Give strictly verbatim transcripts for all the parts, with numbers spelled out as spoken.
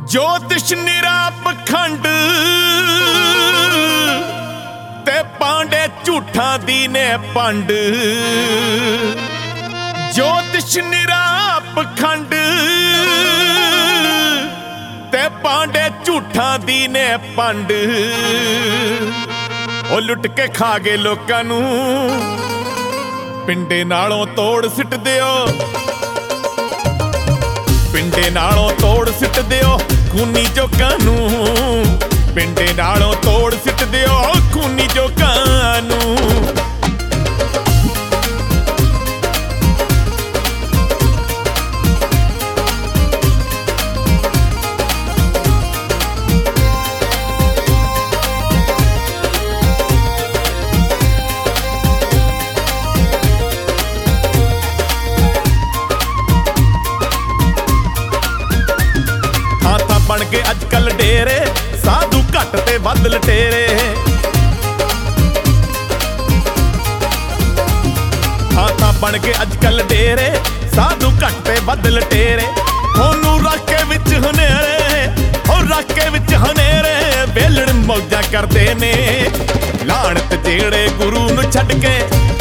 ज्योतिष निरा पखंड ते पांडे झूठा दी ने पंड। ज्योतिष निरा पखंड ते पांडे झूठा दी ने पंड। ओ लुट के खा गए लोकां नू पिंडे नालों तोड़ सिट दिओ। पिंडे नालों तोड़ सिट दिओ खूनी जोकां नू। पिंडे नालों तोड़ सिट दिओ खूनी जोकां नू। बन के अजकल डेरे साधु घट ते वध लटेरे। हाँ तां बन के अजकल डेरे साधु घट ते वध लटेरे। ओनू रख के विच हनेरे ओ रख के विच हनेरे वेलड़ मौजा करदे ने। लाणत जेड़े गुरु नू छड्ड के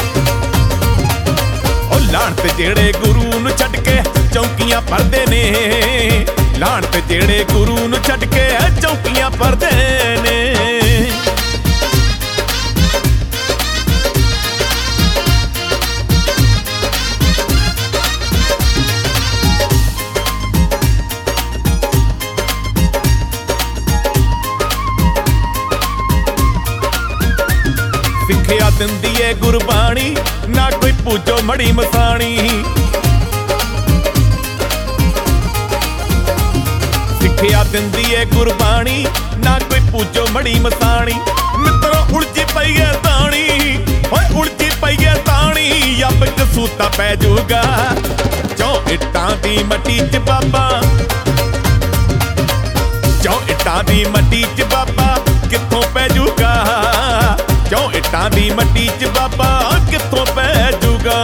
ओ लाणत जेड़े गुरु नू छड्ड के चौकियां भरदे ने। लाणत जेड़े गुरु नू छड्ड के चौकियां भरदे ने। सिक्ख्या दिंदी है गुरबाणी ना कोई पूजो मड़ी मसाणी। सिक्ख्या दिंदी है गुरबाणी ना कोई पूजो मड़ी मसाणी। मित्रों उलझी पई है ताणी ओए उलझी पई है ताणी। अब कसूता पै जूगा चौ इट्टां दी मट्टी च बाबा। चौ इट्टां दी मट्टी च बाबा कित्थों पै जूगा। चौ इट्टां दी मट्टी च बाबा कित्थों पै जूगा।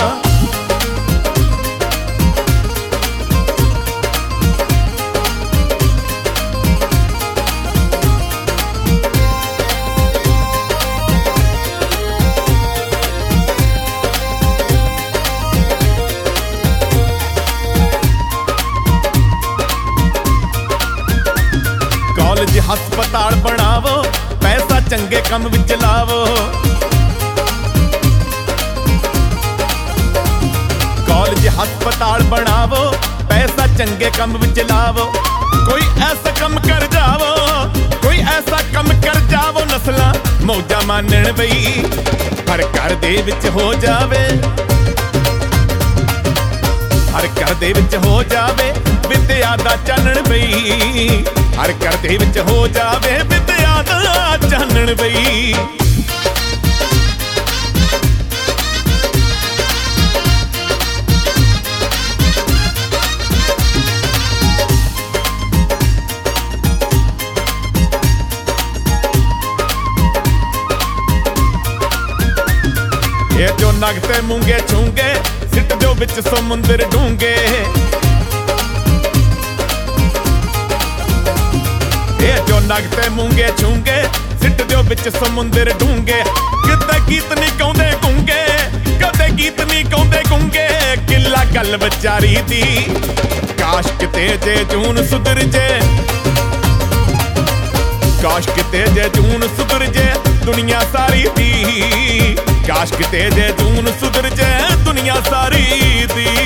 कॉलेज हस्पताल बनावो पैसा चंगे कम विच लावो। कॉलेज हस्पताल बनावो पैसा चंगे कम विच लावो। कोई ऐसा कम कर जावो कोई ऐसा कम कर जावो नस्लां मौजा मानण बई। हर घर दे विच हो जावे हर घर दे विच हो जावे विद्या दा चानण बई। हर घर दे विच हो जावे विद्या दा चानण बई। ये जो नगते मूंगे छूंगे सिट दो विच समुंदर डूंगे। ये जो नगते मूंगे छूंगे सिट दो विच समुंदर डूंगे। किते गीत नहीं गाउंदे गूंगे कदे गीत नहीं गाउंदे गूंगे। किला गल विचारी दी काश किते जे जून सुधर जे। काश किते जे जून सुधर जे दुनिया सारी दी। काश किते जे जून सुधर जे दुनिया सारी दी।